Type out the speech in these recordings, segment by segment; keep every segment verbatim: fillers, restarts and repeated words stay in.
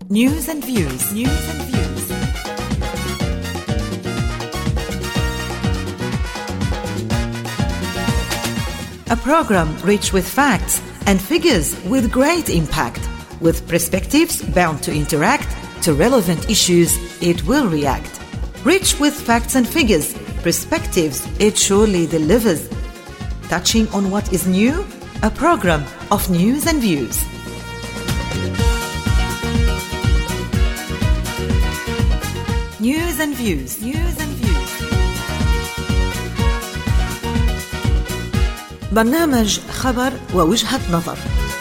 News and views. News and views. A program rich with facts and figures with great impact, with perspectives bound to interact to relevant issues it will react. Rich with facts and figures, perspectives it surely delivers. Touching on what is new, a program of news and views. News and views. News and views. برنامج خبر ووجهة نظر.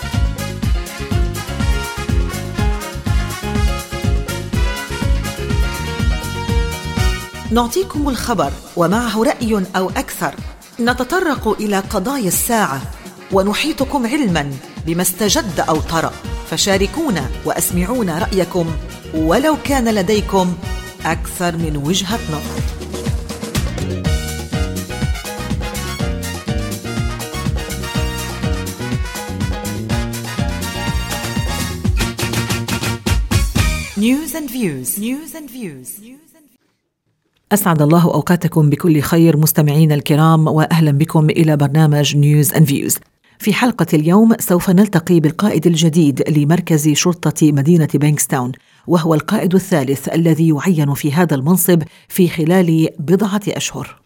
نعطيكم الخبر ومعه رأي أو أكثر. نتطرق إلى قضايا الساعة ونحيطكم علما بما استجد أو طرأ، فشاركونا وأسمعونا رأيكم ولو كان لديكم أكثر من وجهة نظر. News and views. News and views. أسعد الله أوقاتكم بكل خير مستمعين الكرام، وأهلا بكم إلى برنامج News and Views. في حلقة اليوم سوف نلتقي بالقائد الجديد لمركز شرطة مدينة بانكستاون، وهو القائد الثالث الذي يعين في هذا المنصب في خلال بضعة أشهر.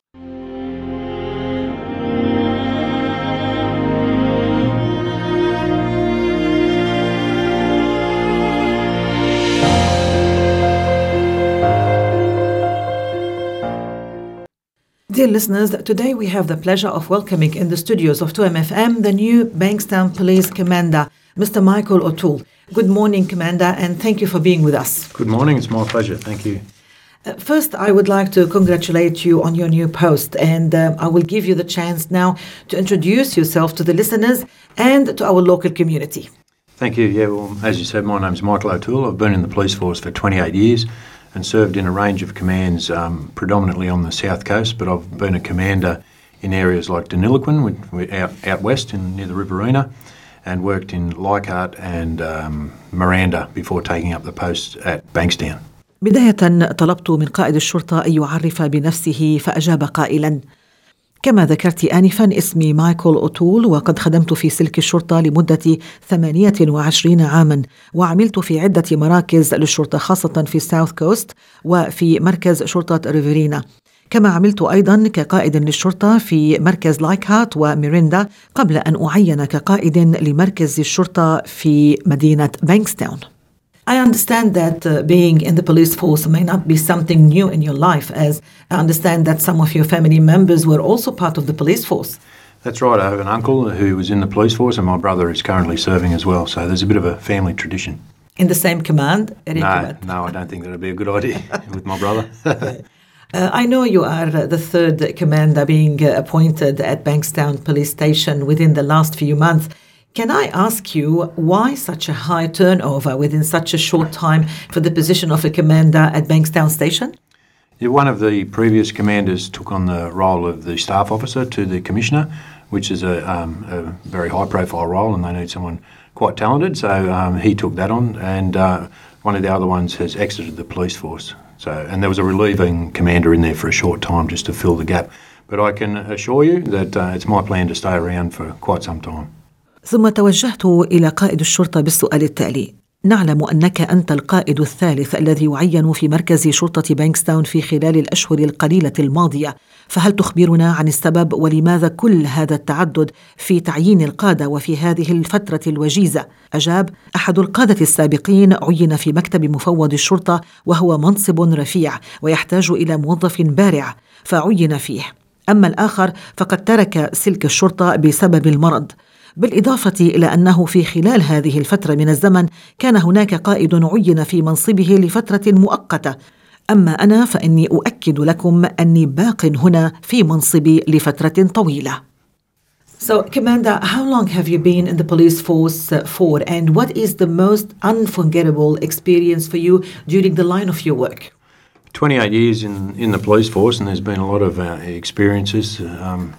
Dear listeners, today we have the pleasure of welcoming in the studios of two M F M the new Bankstown Police Commander, Mister Michael O'Toole. Good morning, Commander, and thank you for being with us. Good morning, it's my pleasure. Thank you. Uh, first, I would like to congratulate you on your new post, and uh, I will give you the chance now to introduce yourself to the listeners and to our local community. Thank you. Yeah, well, as you said, my name's Michael O'Toole. I've been in the police force for twenty-eight years. And served in a range of commands, um, predominantly on the south coast, but I've been a commander in areas like Deniliquin, out, out west in, near the Riverina, and worked in Leichhardt and um, Miranda before taking up the post at Bankstown. بداية طلبت من قائد الشرطة أن يعرف بنفسه، فأجاب قائلا: كما ذكرت آنفاً، اسمي مايكل أوتول، وقد خدمت في سلك الشرطة لمدة ثمانية وعشرين عاماً، وعملت في عدة مراكز للشرطة خاصة في ساوث كوست وفي مركز شرطة ريفيرينا. كما عملت أيضاً كقائد للشرطة في مركز لايكهارت وميريندا قبل أن أعين كقائد لمركز الشرطة في مدينة بانكستاون. I understand that uh, being in the police force may not be something new in your life, as I understand that some of your family members were also part of the police force. That's right. I have an uncle who was in the police force, and my brother is currently serving as well. So there's a bit of a family tradition. In the same command? No, no, I don't think that would be a good idea with my brother. uh, I know you are uh, the third commander being uh, appointed at Bankstown Police Station within the last few months. Can I ask you why such a high turnover within such a short time for the position of a commander at Bankstown Station? Yeah, one of the previous commanders took on the role of the staff officer to the commissioner, which is a, um, a very high-profile role, and they need someone quite talented. So um, he took that on, and uh, one of the other ones has exited the police force. So, and there was a relieving commander in there for a short time just to fill the gap. But I can assure you that uh, it's my plan to stay around for quite some time. ثم توجهت إلى قائد الشرطة بالسؤال التالي: نعلم أنك أنت القائد الثالث الذي يعين في مركز شرطة بانكستاون في خلال الأشهر القليلة الماضية، فهل تخبرنا عن السبب ولماذا كل هذا التعدد في تعيين القادة وفي هذه الفترة الوجيزة؟ أجاب: أحد القادة السابقين عين في مكتب مفوض الشرطة، وهو منصب رفيع ويحتاج إلى موظف بارع، فعين فيه. أما الآخر فقد ترك سلك الشرطة بسبب المرض. بالإضافة إلى أنه في خلال هذه الفترة من الزمن كان هناك قائد عين في منصبه لفترة مؤقتة. أما أنا فإني أؤكد لكم أني باق هنا في منصبي لفترة طويلة. So, Commander, how long have you been in the police force uh, for, and what is the most unforgettable experience for you during the line of your work? twenty-eight years in, in the police force, and there's been a lot of uh, experiences. Um,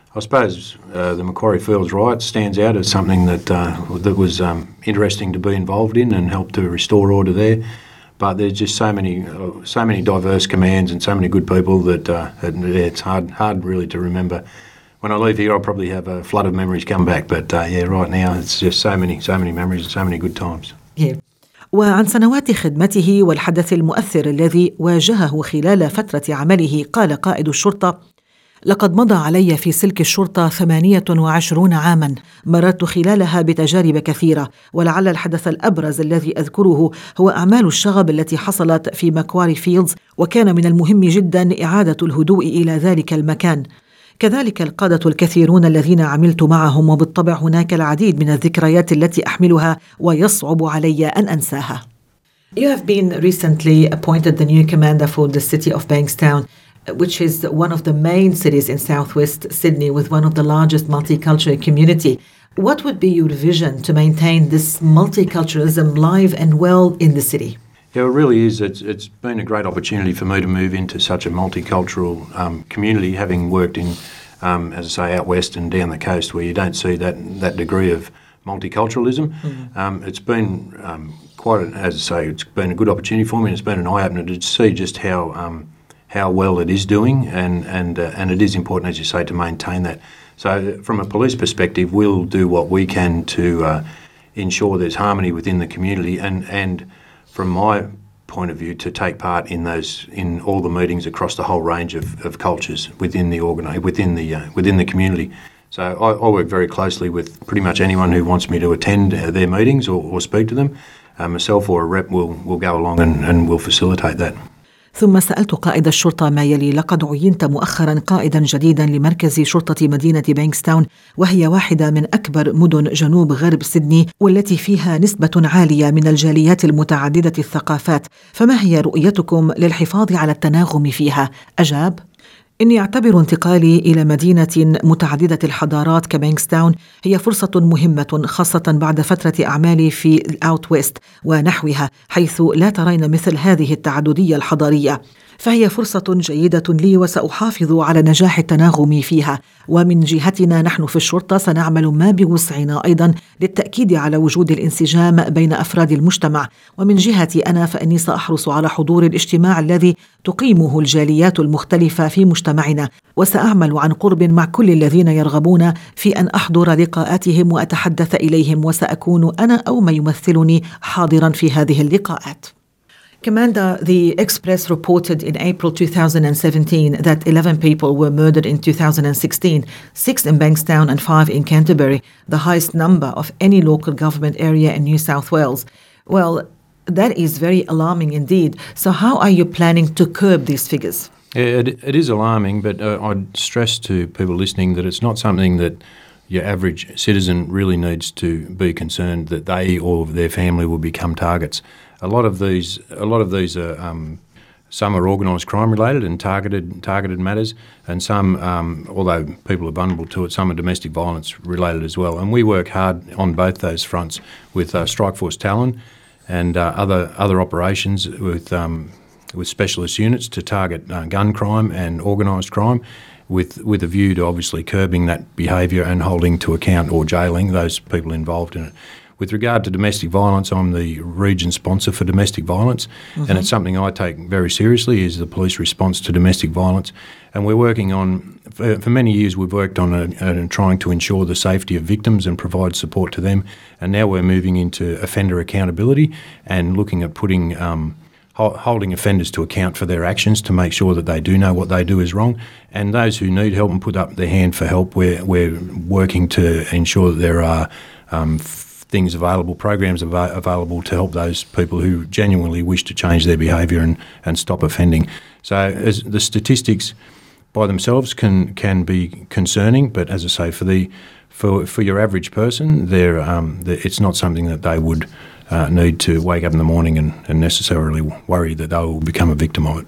I suppose uh, the Macquarie Fields riot stands out as something that uh, that was um, interesting to be involved in and help to restore order there. But there's just so many, uh, so many diverse commands and so many good people that uh, it, it's hard, hard really to remember. When I leave here, I'll probably have a flood of memories come back. But uh, yeah, right now it's just so many, so many memories and so many good times. Yeah. وعن سنوات خدمته والحدث المؤثر الذي واجهه خلال فترة عمله قال قائد الشرطة: لقد مضى علي في سلك الشرطة ثمانية وعشرون عاماً، مررت خلالها بتجارب كثيرة، ولعل الحدث الأبرز الذي أذكره هو أعمال الشغب التي حصلت في ماكواري فيلدز، وكان من المهم جداً إعادة الهدوء إلى ذلك المكان. كذلك القادة الكثيرون الذين عملت معهم، وبالطبع هناك العديد من الذكريات التي أحملها ويصعب علي أن أنساها. You have been recently appointed the new commander for the city of Bankstown, which is one of the main cities in southwest Sydney with one of the largest multicultural community. What would be your vision to maintain this multiculturalism live and well in the city? Yeah, it really is. It's, it's been a great opportunity for me to move into such a multicultural um, community, having worked in, um, as I say, out west and down the coast where you don't see that that degree of multiculturalism. Mm-hmm. Um, it's been um, quite, a, as I say, it's been a good opportunity for me, and it's been an eye-opener to see just how um, how well it is doing, and and uh, and it is important, as you say, to maintain that. So from a police perspective, we'll do what we can to uh, ensure there's harmony within the community, and and from my point of view, to take part in those in all the meetings across the whole range of, of cultures within the organ within the uh, within the community. So I, I work very closely with pretty much anyone who wants me to attend uh, their meetings or, or speak to them. Uh, myself or a rep will will go along and, and will facilitate that. ثم سألت قائد الشرطة ما يلي: لقد عينت مؤخرا قائدا جديدا لمركز شرطة مدينة بانكستاون، وهي واحدة من أكبر مدن جنوب غرب سيدني والتي فيها نسبة عالية من الجاليات المتعددة الثقافات، فما هي رؤيتكم للحفاظ على التناغم فيها؟ أجاب: إني أعتبر انتقالي إلى مدينة متعددة الحضارات كبانكستاون هي فرصة مهمة، خاصة بعد فترة أعمالي في الأوت ويست ونحوها، حيث لا ترين مثل هذه التعددية الحضارية، فهي فرصة جيدة لي وسأحافظ على نجاح التناغم فيها. ومن جهتنا نحن في الشرطة سنعمل ما بوسعنا أيضا للتأكيد على وجود الانسجام بين أفراد المجتمع. ومن جهتي أنا فإني سأحرص على حضور الاجتماع الذي تقيمه الجاليات المختلفة في مجتمعنا، وسأعمل عن قرب مع كل الذين يرغبون في أن أحضر لقاءاتهم وأتحدث إليهم، وسأكون أنا أو ما يمثلني حاضرا في هذه اللقاءات. Commander, the Express reported in April two thousand seventeen that eleven people were murdered in two thousand sixteen, six in Bankstown and five in Canterbury, the highest number of any local government area in New South Wales. Well, that is very alarming indeed. So how are you planning to curb these figures? Yeah, it, it is alarming, but uh, I'd stress to people listening that it's not something that your average citizen really needs to be concerned that they or their family will become targets. A lot of these, a lot of these are um, some are organised crime related and targeted targeted matters, and some, um, although people are vulnerable to it, some are domestic violence related as well. And we work hard on both those fronts with uh, Strikeforce Talon and uh, other other operations with um, with specialist units to target uh, gun crime and organised crime, with with a view to obviously curbing that behaviour and holding to account or jailing those people involved in it. With regard to domestic violence, I'm the region sponsor for domestic violence, mm-hmm. and it's something I take very seriously, is the police response to domestic violence. And we're working on, for, for many years we've worked on a, a, trying to ensure the safety of victims and provide support to them, and now we're moving into offender accountability and looking at putting um, holding offenders to account for their actions to make sure that they do know what they do is wrong. And those who need help and put up their hand for help, we're, we're working to ensure that there are um, things available, programs av- available to help those people who genuinely wish to change their behaviour and, and stop offending. So as the statistics by themselves can can be concerning, but as I say, for the for for your average person, they're, um, they're, it's not something that they would uh, need to wake up in the morning and, and necessarily worry that they will become a victim of it.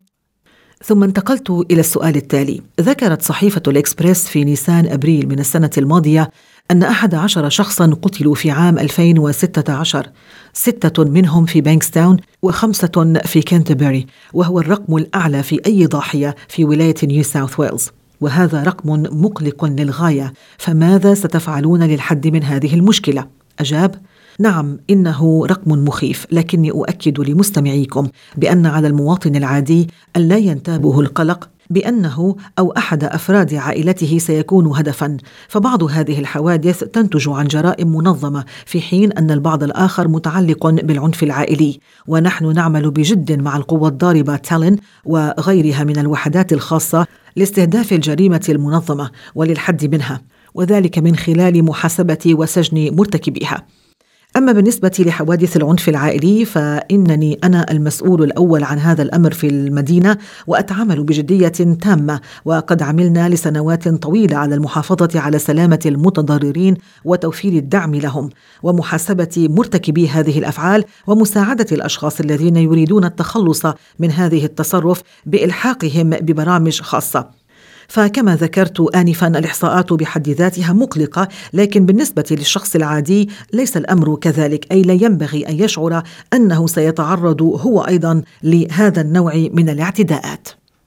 ثم انتقلت إلى السؤال التالي. ذكرت صحيفة الإكسبرس في نيسان أبريل من السنة الماضية أن أحد عشر شخصاً قتلوا في عام ألفين وستة عشر، ستة منهم في بانكستاون وخمسة في كانتربري، وهو الرقم الأعلى في أي ضاحية في ولاية نيو ساوث ويلز. وهذا رقم مقلق للغاية، فماذا ستفعلون للحد من هذه المشكلة؟ أجاب: نعم، إنه رقم مخيف، لكني أؤكد لمستمعيكم بأن على المواطن العادي أن لا ينتابه القلق بأنه أو أحد أفراد عائلته سيكون هدفاً، فبعض هذه الحوادث تنتج عن جرائم منظمة، في حين أن البعض الآخر متعلق بالعنف العائلي. ونحن نعمل بجد مع القوى الضاربة تالين وغيرها من الوحدات الخاصة لاستهداف الجريمة المنظمة وللحد منها، وذلك من خلال محاسبة وسجن مرتكبيها. أما بالنسبة لحوادث العنف العائلي فإنني أنا المسؤول الأول عن هذا الأمر في المدينة، وأتعامل بجدية تامة، وقد عملنا لسنوات طويلة على المحافظة على سلامة المتضررين وتوفير الدعم لهم ومحاسبة مرتكبي هذه الأفعال ومساعدة الأشخاص الذين يريدون التخلص من هذه التصرف بإلحاقهم ببرامج خاصة. فكما ذكرت آنفاً الإحصاءات بحد ذاتها مقلقة، لكن بالنسبة للشخص العادي ليس الأمر كذلك، أي لا ينبغي أن يشعر أنه سيتعرض هو أيضاً لهذا النوع من الاعتداءات.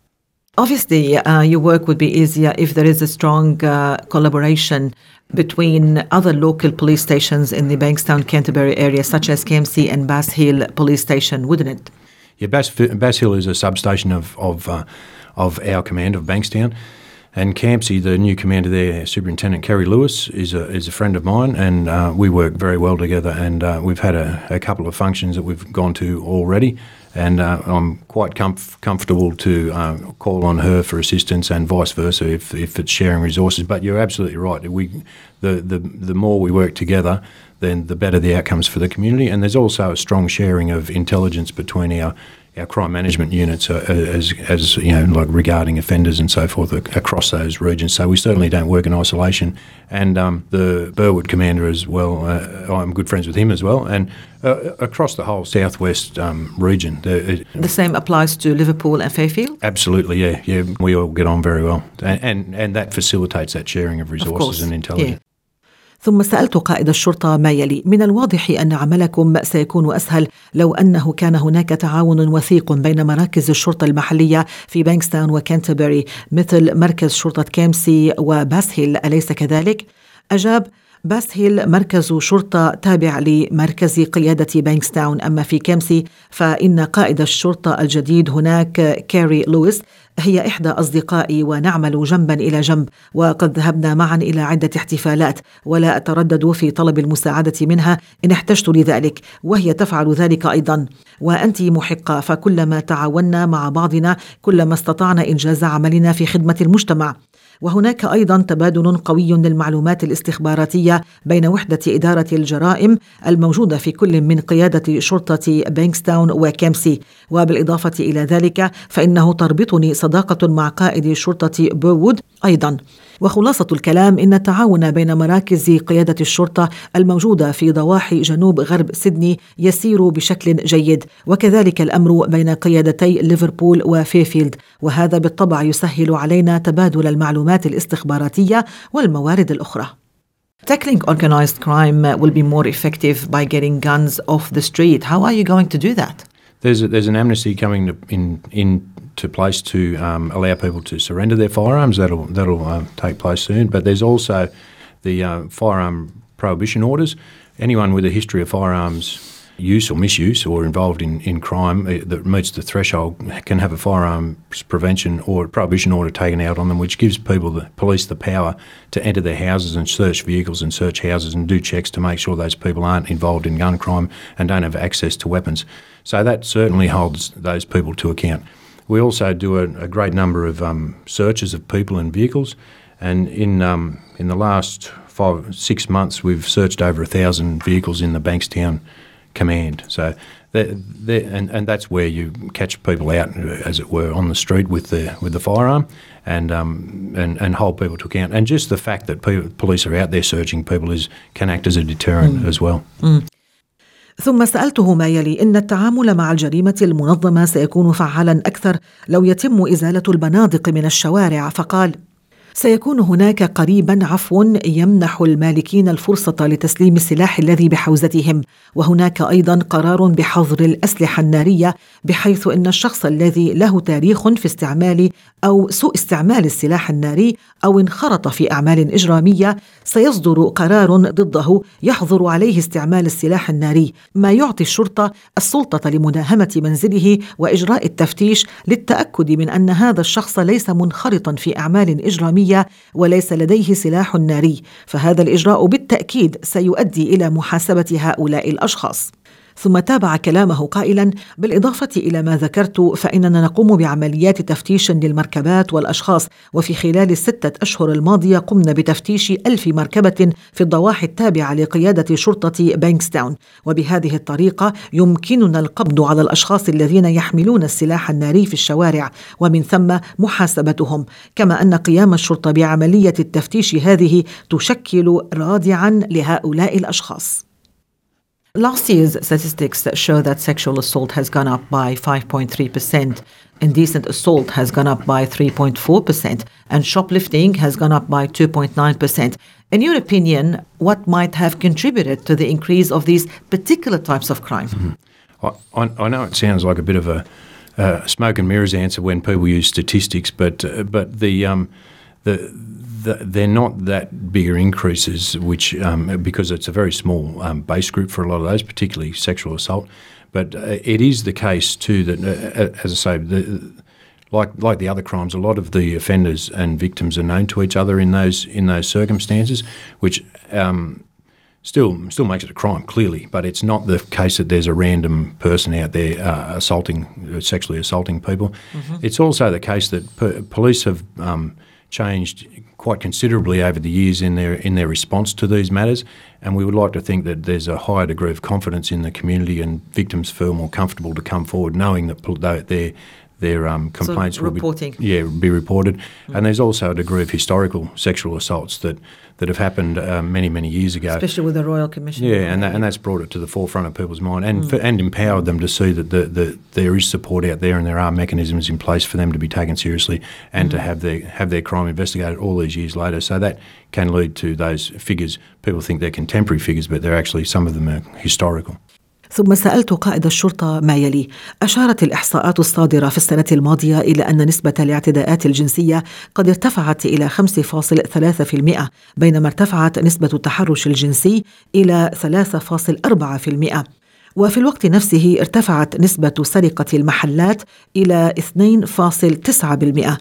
Obviously, uh, your work would be easier if there is a strong uh, collaboration between other local police stations in the Bankstown, Canterbury area, such as K M C and Bass Hill Police Station, wouldn't it? Yeah, Bass, Bass Hill is a substation of of uh, of our command of Bankstown, and Campsie, the new commander there, Superintendent Kerry Lewis, is a is a friend of mine, and uh, we work very well together. And uh, we've had a, a couple of functions that we've gone to already, and uh, I'm quite comf- comfortable to uh, call on her for assistance, and vice versa if if it's sharing resources. But you're absolutely right. We the the the more we work together, then the better the outcomes for the community. And there's also a strong sharing of intelligence between our our crime management units, uh, as as you know, like regarding offenders and so forth across those regions. So we certainly don't work in isolation. And um, the Burwood commander as well, uh, I'm good friends with him as well. And uh, across the whole southwest um, region, the, it, the same applies to Liverpool and Fairfield. Absolutely, yeah, yeah. We all get on very well, and and, and that facilitates that sharing of resources of and intelligence. Yeah. ثم سألت قائد الشرطة ما يلي: من الواضح أن عملكم سيكون أسهل لو أنه كان هناك تعاون وثيق بين مراكز الشرطة المحلية في بانكستاون وكانتربري مثل مركز شرطة كيمسي وباس هيل، أليس كذلك؟ أجاب: باس هيل مركز شرطة تابع لمركز قيادة بانكستاون، أما في كيمسي فإن قائد الشرطة الجديد هناك كاري لويس هي إحدى أصدقائي، ونعمل جنبا إلى جنب، وقد ذهبنا معا إلى عدة احتفالات، ولا أتردد في طلب المساعدة منها إن احتجت لذلك، وهي تفعل ذلك أيضا. وأنت محقة، فكلما تعاوننا مع بعضنا كلما استطعنا إنجاز عملنا في خدمة المجتمع. وهناك أيضا تبادل قوي للمعلومات الاستخباراتية بين وحدة إدارة الجرائم الموجودة في كل من قيادة شرطة بانكستاون وكيمسي، وبالإضافة إلى ذلك فإنه تربطني صداقة مع قائد شرطة بورwood أيضا. وخلاصة الكلام إن التعاون بين مراكز قيادة الشرطة الموجودة في ضواحي جنوب غرب سيدني يسير بشكل جيد، وكذلك الأمر بين قيادتي ليفربول وفيفيلد، وهذا بالطبع يسهل علينا تبادل المعلومات الاستخباراتية والموارد الأخرى. Tackling organized crime will be more effective by getting guns off the street. How are you going to do that? There's a, there's an amnesty coming to, in in to place to um, allow people to surrender their firearms. That'll that'll uh, take place soon. But there's also the uh, firearm prohibition orders. Anyone with a history of firearms use or misuse or involved in, in crime that meets the threshold can have a firearms prevention or prohibition order taken out on them, which gives people, the police, the power to enter their houses and search vehicles and search houses and do checks to make sure those people aren't involved in gun crime and don't have access to weapons. So that certainly holds those people to account. We also do a, a great number of um, searches of people and vehicles, and in um, in the last five six months we've searched over a thousand vehicles in the Bankstown command. So they're, they're, and and that's where you catch people out, as it were, on the street with the with the firearm, and um and and hold people to account. And just the fact that people, police are out there searching people is can act as a deterrent mm. as well. Mm. ثم سألته ما يلي: إن التعامل مع الجريمة المنظمة سيكون فعالا أكثر لو يتم إزالة البنادق من الشوارع، فقال: سيكون هناك قريبا عفو يمنح المالكين الفرصة لتسليم السلاح الذي بحوزتهم، وهناك أيضا قرار بحظر الأسلحة النارية، بحيث أن الشخص الذي له تاريخ في استعمال أو سوء استعمال السلاح الناري أو انخرط في أعمال إجرامية سيصدر قرار ضده يحظر عليه استعمال السلاح الناري، ما يعطي الشرطة السلطة لمداهمة منزله وإجراء التفتيش للتأكد من أن هذا الشخص ليس منخرطا في أعمال إجرامية وليس لديه سلاح ناري، فهذا الإجراء بالتأكيد سيؤدي إلى محاسبة هؤلاء الأشخاص. ثم تابع كلامه قائلا: بالإضافة إلى ما ذكرت فإننا نقوم بعمليات تفتيش للمركبات والأشخاص، وفي خلال الستة أشهر الماضية قمنا بتفتيش ألف مركبة في الضواحي التابعة لقيادة شرطة بانكستاون، وبهذه الطريقة يمكننا القبض على الأشخاص الذين يحملون السلاح الناري في الشوارع ومن ثم محاسبتهم، كما أن قيام الشرطة بعملية التفتيش هذه تشكل رادعا لهؤلاء الأشخاص. Last year's statistics show that sexual assault has gone up by five point three percent, indecent assault has gone up by three point four percent, and shoplifting has gone up by two point nine percent. In your opinion, what might have contributed to the increase of these particular types of crime? Mm-hmm. I, I know it sounds like a bit of a uh, smoke and mirrors answer when people use statistics, but uh, but the um, the The, they're not that bigger increases, which um, because it's a very small um, base group for a lot of those, particularly sexual assault. But uh, it is the case too that, uh, as I say, the, like like the other crimes, a lot of the offenders and victims are known to each other in those in those circumstances, which um, still still makes it a crime clearly. But it's not the case that there's a random person out there uh, assaulting, sexually assaulting people. Mm-hmm. It's also the case that p- police have um, changed quite considerably over the years in their in their response to these matters, and we would like to think that there's a higher degree of confidence in the community and victims feel more comfortable to come forward knowing that their their um, complaints so will reporting. be, yeah, be reported. Mm. And there's also a degree of historical sexual assaults that, that have happened uh, many, many years ago. Especially with the Royal Commission. Yeah, and, that, and that's brought it to the forefront of people's mind and, mm. for, and empowered them to see that the, the, there is support out there and there are mechanisms in place for them to be taken seriously and mm. to have their, have their crime investigated all these years later. So that can lead to those figures. People think they're contemporary figures, but they're actually, some of them are historical. ثم سألت قائد الشرطة ما يلي: أشارت الإحصاءات الصادرة في السنة الماضية إلى أن نسبة الاعتداءات الجنسية قد ارتفعت إلى خمسة فاصلة ثلاثة بالمئة، بينما ارتفعت نسبة التحرش الجنسي إلى ثلاثة فاصلة أربعة بالمئة، وفي الوقت نفسه ارتفعت نسبة سرقة المحلات إلى اثنين فاصلة تسعة بالمئة.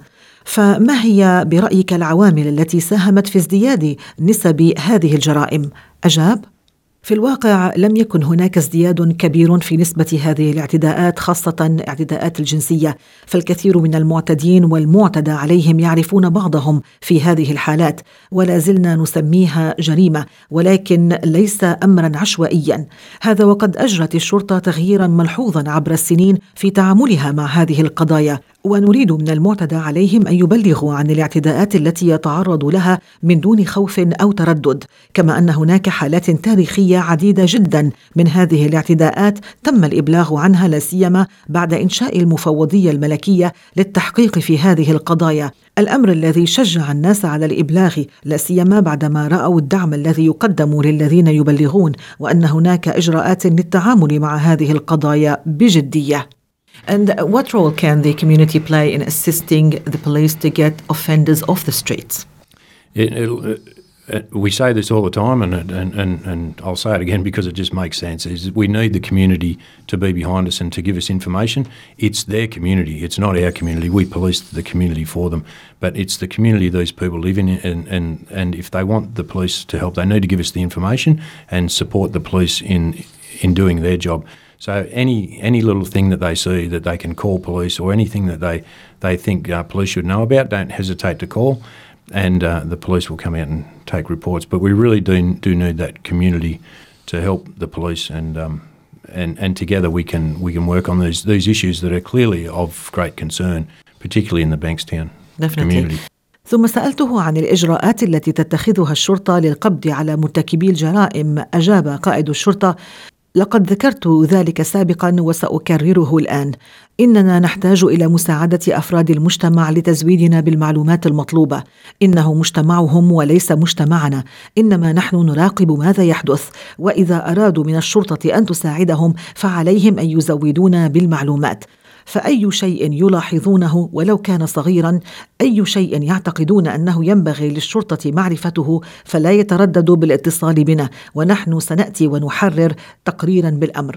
فما هي برأيك العوامل التي ساهمت في ازدياد نسب هذه الجرائم؟ أجاب: في الواقع لم يكن هناك ازدياد كبير في نسبة هذه الاعتداءات، خاصة الاعتداءات الجنسية، فالكثير من المعتدين والمعتدى عليهم يعرفون بعضهم في هذه الحالات، ولا زلنا نسميها جريمة، ولكن ليس أمرا عشوائيا. هذا وقد أجرت الشرطة تغييرا ملحوظا عبر السنين في تعاملها مع هذه القضايا، ونريد من المعتدى عليهم أن يبلغوا عن الاعتداءات التي يتعرض لها من دون خوف أو تردد، كما أن هناك حالات تاريخية عديدة جدا من هذه الاعتداءات تم الإبلاغ عنها، لا سيما بعد إنشاء المفوضية الملكية للتحقيق في هذه القضايا، الأمر الذي شجع الناس على الإبلاغ، لا سيما بعدما رأوا الدعم الذي يقدم للذين يبلغون، وأن هناك إجراءات للتعامل مع هذه القضايا بجدية. And what role can the community play in assisting the police to get offenders off the streets? It, uh, we say this all the time, and, and, and, and I'll say it again because it just makes sense, is we need the community to be behind us and to give us information. It's their community. It's not our community. We police the community for them, but it's the community these people live in, and, and, and if they want the police to help, they need to give us the information and support the police in, in doing their job. So any any little thing that they see that they can call police, or anything that they, they think uh, police should know about, don't hesitate to call, and uh, the police will come out and take reports. But we really do do need that community to help the police, and um, and and together we can we can work on these these issues that are clearly of great concern, particularly in the Bankstown community. ثم سألته عن الإجراءات التي تتخذها الشرطة للقبض على مرتكبي الجرائم. أجاب قائد الشرطة: لقد ذكرت ذلك سابقا وسأكرره الآن. إننا نحتاج إلى مساعدة أفراد المجتمع لتزويدنا بالمعلومات المطلوبة. إنه مجتمعهم وليس مجتمعنا، إنما نحن نراقب ماذا يحدث، وإذا أرادوا من الشرطة أن تساعدهم فعليهم أن يزودونا بالمعلومات. فأي شيء يلاحظونه ولو كان صغيرا، أي شيء يعتقدون أنه ينبغي للشرطة معرفته، فلا يترددوا بالاتصال بنا، ونحن سنأتي ونحرر تقريرا بالأمر.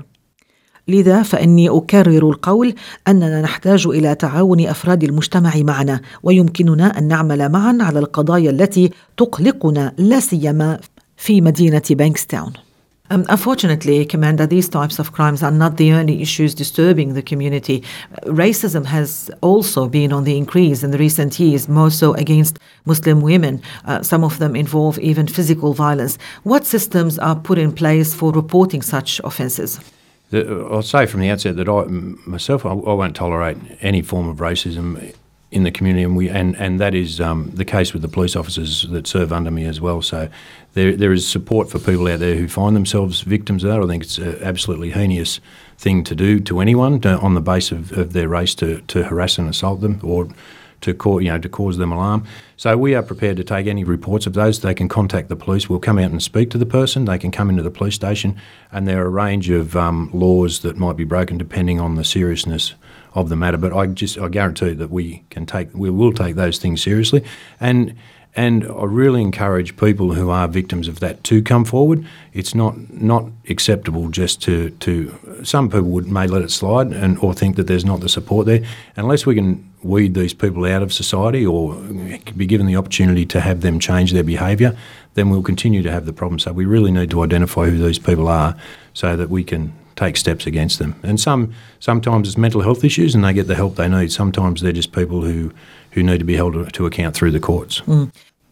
لذا فإني أكرر القول أننا نحتاج إلى تعاون أفراد المجتمع معنا، ويمكننا أن نعمل معا على القضايا التي تقلقنا، لا سيما في مدينة بانكستاون. Um, unfortunately, Commander, these types of crimes are not the only issues disturbing the community. Racism has also been on the increase in the recent years, more so against Muslim women. Uh, some of them involve even physical violence. What systems are put in place for reporting such offences? The, I'll say from the outset that I myself, I, I won't tolerate any form of racism in the community, and we and, and that is um, the case with the police officers that serve under me as well. So there there is support for people out there who find themselves victims of that. I think it's an absolutely heinous thing to do to anyone to, on the basis of, of their race to, to harass and assault them or to cause, you know, to cause them alarm. So we are prepared to take any reports of those. They can contact the police. We'll come out and speak to the person. They can come into the police station, and there are a range of um, laws that might be broken depending on the seriousness of the matter. But I just I guarantee that we can take we will take those things seriously, and and I really encourage people who are victims of that to come forward. It's not not acceptable just to to some people would may let it slide and or think that there's not the support there. Unless we can weed these people out of society or be given the opportunity to have them change their behaviour, then we'll continue to have the problem. So we really need to identify who these people are so that we can take steps against them. And some sometimes it's mental health issues and they get the help they need. Sometimes they're just people who, who need to be held to account through the courts. Mm.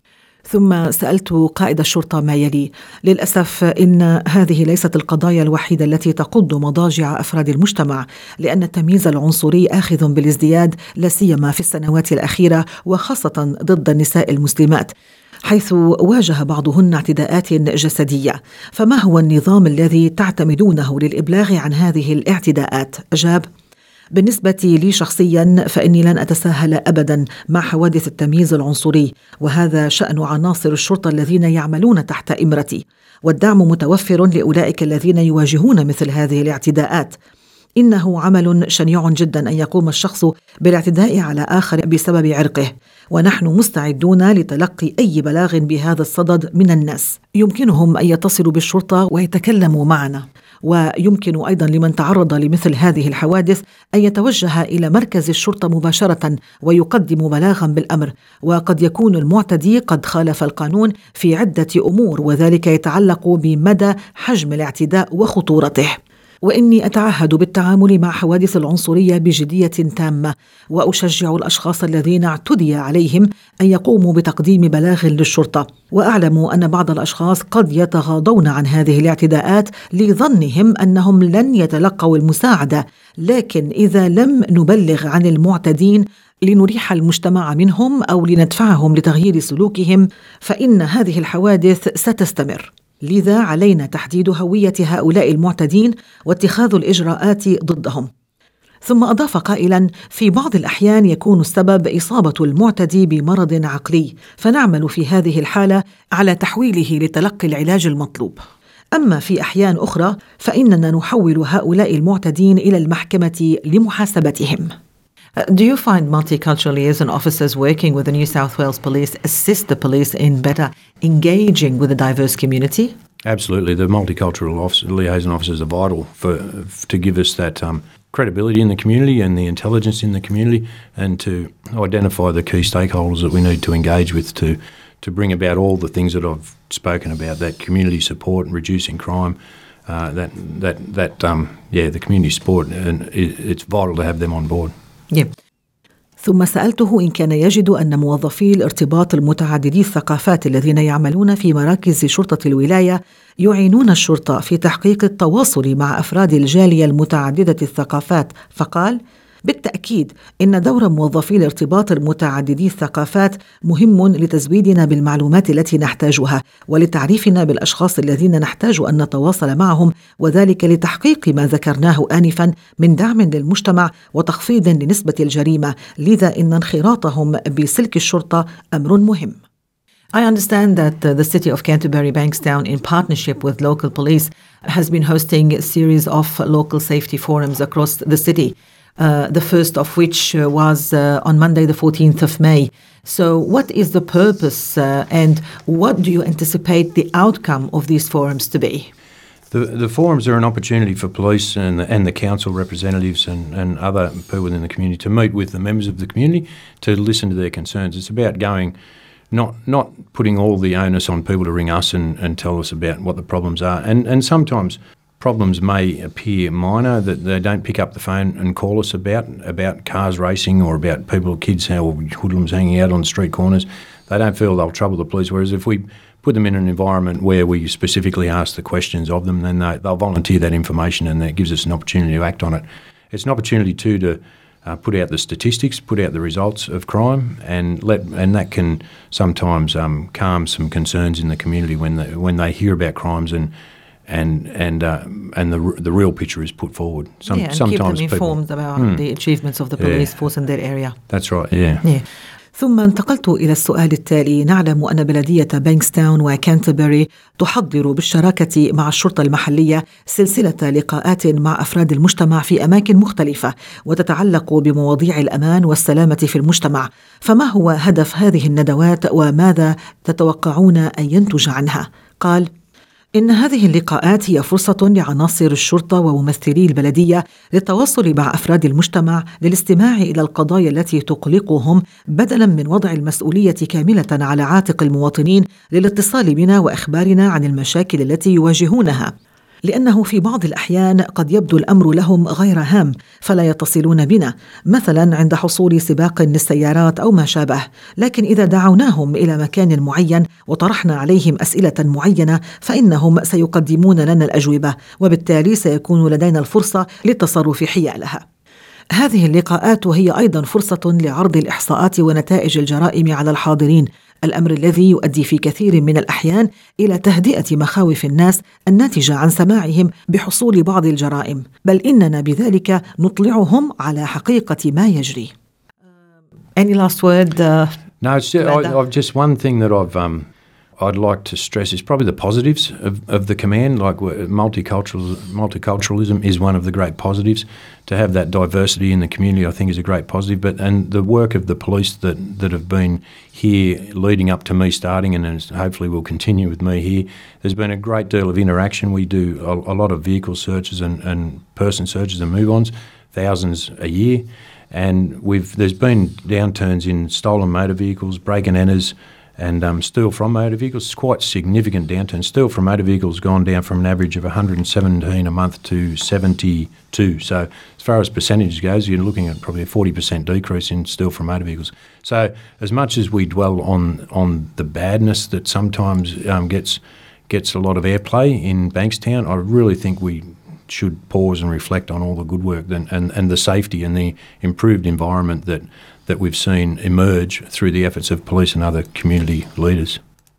ثم سألت قائد الشرطة ما يلي: للأسف إن هذه ليست القضايا الوحيدة التي تقض مضاجع أفراد المجتمع، لأن التمييز العنصري آخذ بالازدياد، لا سيما في السنوات الأخيرة، وخاصة ضد النساء المسلمات، حيث واجه بعضهن اعتداءات جسدية. فما هو النظام الذي تعتمدونه للإبلاغ عن هذه الاعتداءات؟ أجاب: بالنسبة لي شخصيا فإني لن أتساهل أبدا مع حوادث التمييز العنصري، وهذا شأن عناصر الشرطة الذين يعملون تحت إمرتي، والدعم متوفر لأولئك الذين يواجهون مثل هذه الاعتداءات. إنه عمل شنيع جدا أن يقوم الشخص بالاعتداء على آخر بسبب عرقه، ونحن مستعدون لتلقي أي بلاغ بهذا الصدد من الناس. يمكنهم أن يتصلوا بالشرطة ويتكلموا معنا، ويمكن أيضا لمن تعرض لمثل هذه الحوادث أن يتوجه إلى مركز الشرطة مباشرة ويقدم بلاغا بالأمر. وقد يكون المعتدي قد خالف القانون في عدة أمور، وذلك يتعلق بمدى حجم الاعتداء وخطورته. وإني أتعهد بالتعامل مع حوادث العنصرية بجدية تامة، وأشجع الأشخاص الذين اعتدي عليهم أن يقوموا بتقديم بلاغ للشرطة. وأعلم أن بعض الأشخاص قد يتغاضون عن هذه الاعتداءات لظنهم أنهم لن يتلقوا المساعدة، لكن إذا لم نبلغ عن المعتدين لنريح المجتمع منهم أو لندفعهم لتغيير سلوكهم، فإن هذه الحوادث ستستمر. لذا علينا تحديد هوية هؤلاء المعتدين واتخاذ الإجراءات ضدهم. ثم أضاف قائلا: في بعض الأحيان يكون السبب إصابة المعتدي بمرض عقلي، فنعمل في هذه الحالة على تحويله لتلقي العلاج المطلوب. أما في أحيان أخرى فإننا نحول هؤلاء المعتدين إلى المحكمة لمحاسبتهم. Uh, do you find multicultural liaison officers working with the New South Wales Police assist the police in better engaging with the diverse community? Absolutely. The multicultural officer, liaison officers are vital for, to give us that um, credibility in the community and the intelligence in the community, and to identify the key stakeholders that we need to engage with to, to bring about all the things that I've spoken about, that community support and reducing crime, uh, that, that, that um, yeah, the community support, and it, it's vital to have them on board. Yeah. ثم سألته إن كان يجد أن موظفي الارتباط المتعددي الثقافات الذين يعملون في مراكز شرطة الولاية يعينون الشرطة في تحقيق التواصل مع أفراد الجالية المتعددة الثقافات، فقال: بالتأكيد إن دور موظفي الارتباط المتعددي الثقافات مهم لتزويدنا بالمعلومات التي نحتاجها ولتعريفنا بالأشخاص الذين نحتاج أن نتواصل معهم، وذلك لتحقيق ما ذكرناه آنفا من دعم للمجتمع وتخفيض لنسبة الجريمة، لذا إن انخراطهم بسلك الشرطة أمر مهم. I understand that uh, the city of Canterbury Bankstown, in partnership with local police, has been hosting a series of local safety forums across the city, uh, the first of which uh, was uh, on Monday the fourteenth of May. So what is the purpose uh, and what do you anticipate the outcome of these forums to be? The, the forums are an opportunity for police and the, and the council representatives and, and other people within the community to meet with the members of the community to listen to their concerns. It's about going Not not putting all the onus on people to ring us and, and tell us about what the problems are. And and sometimes problems may appear minor that they don't pick up the phone and call us about, about cars racing or about people, kids or hoodlums hanging out on street corners. They don't feel they'll trouble the police, whereas if we put them in an environment where we specifically ask the questions of them, then they, they'll volunteer that information and that gives us an opportunity to act on it. It's an opportunity too to Uh, put out the statistics, put out the results of crime, and let and that can sometimes um, calm some concerns in the community when they, when they hear about crimes and and and uh, and the the real picture is put forward. Some, yeah, and sometimes keep them informed people, about mm, the achievements of the police yeah, force in their area. That's right. Yeah. Yeah. ثم انتقلت إلى السؤال التالي. نعلم أن بلدية بانكستاون وكانتربري تحضر بالشراكة مع الشرطة المحلية سلسلة لقاءات مع أفراد المجتمع في أماكن مختلفة وتتعلق بمواضيع الأمان والسلامة في المجتمع، فما هو هدف هذه الندوات وماذا تتوقعون أن ينتج عنها؟ قال: إن هذه اللقاءات هي فرصة لعناصر الشرطة وممثلي البلدية للتواصل مع أفراد المجتمع للاستماع إلى القضايا التي تقلقهم بدلاً من وضع المسؤولية كاملة على عاتق المواطنين للاتصال بنا وإخبارنا عن المشاكل التي يواجهونها، لأنه في بعض الأحيان قد يبدو الأمر لهم غير هام فلا يتصلون بنا، مثلا عند حصول سباق للسيارات أو ما شابه، لكن إذا دعوناهم إلى مكان معين وطرحنا عليهم أسئلة معينة فإنهم سيقدمون لنا الأجوبة، وبالتالي سيكون لدينا الفرصة للتصرف حيالها. هذه اللقاءات هي أيضا فرصة لعرض الإحصاءات ونتائج الجرائم على الحاضرين، الأمر الذي يؤدي في كثير من الأحيان إلى تهدئة مخاوف الناس الناتجة عن سماعهم بحصول بعض الجرائم، بل إننا بذلك نطلعهم على حقيقة ما يجري. Any last word? Uh, no, it's just, I, I've just one thing that I've um, I'd like to stress is probably the positives of, of the command. Like multicultural, multiculturalism is one of the great positives. To have that diversity in the community, I think, is a great positive. But and the work of the police that, that have been here leading up to me starting, and hopefully will continue with me here, there's been a great deal of interaction. We do a, a lot of vehicle searches and, and person searches and move-ons, thousands a year. And we've there's been downturns in stolen motor vehicles, break and enters, and um, steal from motor vehicles. It's quite significant downturn. Steal from motor vehicles gone down from an average of one hundred seventeen a month to seventy-two. So as far as percentage goes, you're looking at probably a forty percent decrease in steal from motor vehicles. So as much as we dwell on on the badness that sometimes um, gets gets a lot of airplay in Bankstown, I really think we should pause and reflect on all the good work and, and, and the safety and the improved environment that that we've seen emerge through the efforts of police and other community leaders.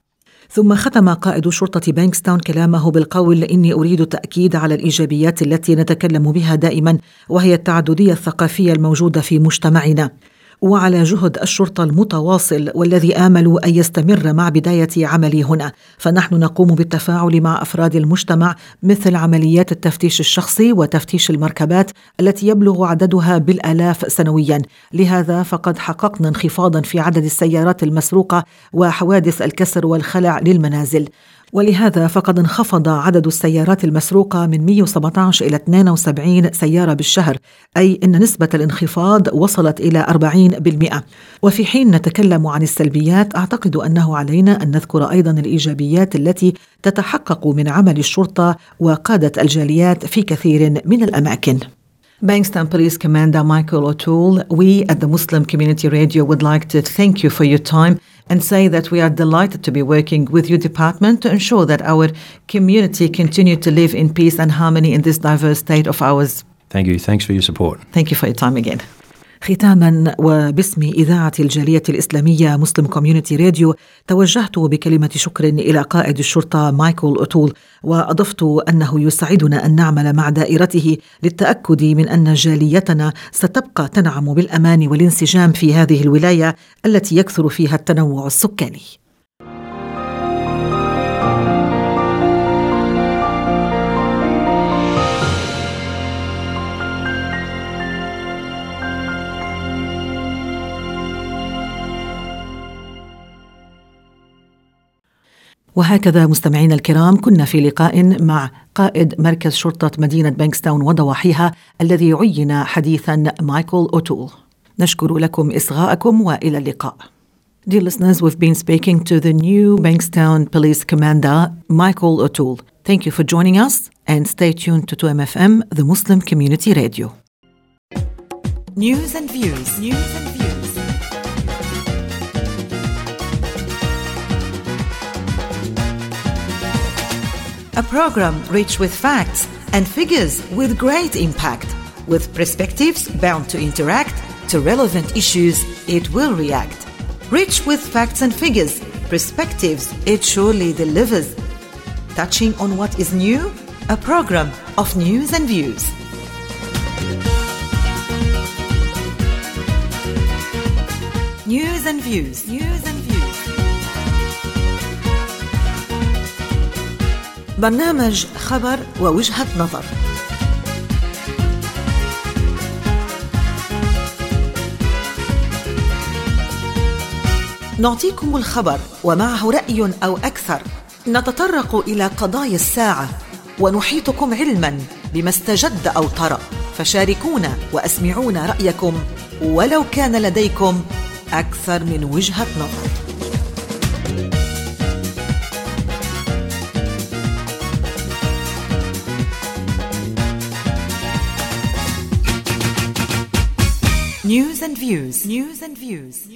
ثم ختم قائد شرطة بانكستاون كلامه بالقول: إني أريد التأكيد على الإيجابيات التي نتكلم بها دائما، وهي التعددية الثقافية الموجودة في مجتمعنا، وعلى جهد الشرطة المتواصل والذي آمل أن يستمر مع بداية عملي هنا. فنحن نقوم بالتفاعل مع أفراد المجتمع مثل عمليات التفتيش الشخصي وتفتيش المركبات التي يبلغ عددها بالآلاف سنويا. لهذا فقد حققنا انخفاضا في عدد السيارات المسروقة وحوادث الكسر والخلع للمنازل، ولهذا فقد انخفض عدد السيارات المسروقة من مئة وسبعة عشر إلى اثنين وسبعين سيارة بالشهر، أي أن نسبة الانخفاض وصلت إلى أربعين بالمئة. وفي حين نتكلم عن السلبيات، أعتقد أنه علينا أن نذكر أيضا الإيجابيات التي تتحقق من عمل الشرطة وقادة الجاليات في كثير من الأماكن. Bankstown Police Commander Michael O'Toole, we at the Muslim Community Radio would like to thank you for your time and say that we are delighted to be working with your department to ensure that our community continue to live in peace and harmony in this diverse state of ours. Thank you. Thanks for your support. Thank you for your time again. ختاما وباسم إذاعة الجالية الإسلامية مسلم كوميونيتي راديو توجهت بكلمة شكر إلى قائد الشرطة مايكل أوتول، وأضفت أنه يسعدنا أن نعمل مع دائرته للتأكد من أن جاليتنا ستبقى تنعم بالأمان والانسجام في هذه الولاية التي يكثر فيها التنوع السكاني. وهكذا مستمعينا الكرام كنا في لقاء مع قائد مركز شرطة مدينة بانكستاون وضواحيها الذي عين حديثا مايكل أوتول. نشكر لكم إصغاءكم وإلى اللقاء. Dear listeners, we've been speaking to the new Bankstown Police Commander, Michael O'Toole. Thank you for joining us and stay tuned to two M F M, the Muslim Community Radio. News and views. News and views. A program rich with facts and figures with great impact, with perspectives bound to interact to relevant issues it will react. Rich with facts and figures, perspectives it surely delivers. Touching on what is new, a program of news and views. News and views. News and views. برنامج خبر ووجهة نظر. نعطيكم الخبر ومعه رأي أو أكثر، نتطرق إلى قضايا الساعة ونحيطكم علما بما استجد أو طرأ، فشاركونا وأسمعونا رأيكم ولو كان لديكم أكثر من وجهة نظر. News and views. News and views.